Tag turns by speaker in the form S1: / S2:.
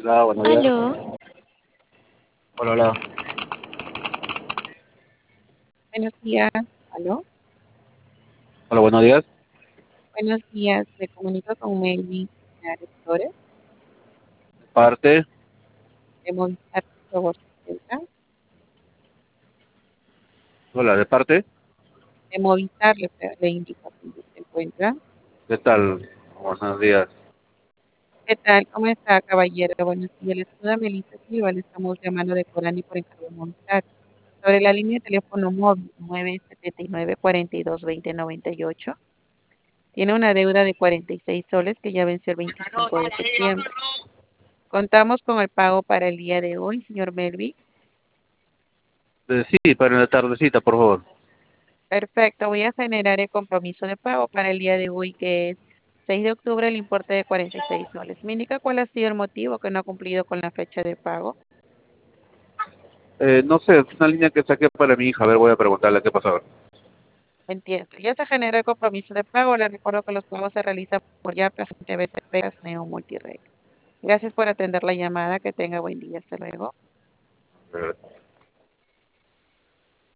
S1: Hola, buenos días.
S2: Aló,
S1: Hola, hola.
S2: buenos días. Aló,
S1: Hola, buenos días.
S2: buenos días. Me comunico con Melvin Flores
S1: Parte.
S2: de Movistar, por favor, se encuentra.
S1: Hola, de parte.
S2: De Movistar le indico si se encuentra.
S1: ¿Qué tal? Buenos días.
S2: ¿Qué tal? ¿Cómo está, caballero? Buenos días. Le saluda Melissa Silva. Le estamos llamando de Corani por encargo de Movistar. Sobre la línea de teléfono móvil 979-42-2098. Tiene una deuda de 46 soles que ya venció el 25 de septiembre. Contamos con el pago para el día de hoy, señor Melvin.
S1: Sí, para la tardecita, por favor.
S2: Perfecto, voy a generar el compromiso de pago para el día de hoy, que es 6 de octubre, el importe de 46 soles. ¿Me indica cuál ha sido el motivo que no ha cumplido con la fecha de pago?
S1: No sé, es una línea que saqué para mi hija. A ver, voy a preguntarle qué pasaba.
S2: Entiendo. Ya se generó el compromiso de pago. Le recuerdo que los pagos se realizan por Yapla, TBC, Pegas, Neo, Multirec. Gracias por atender la llamada. Que tenga buen día. Hasta luego.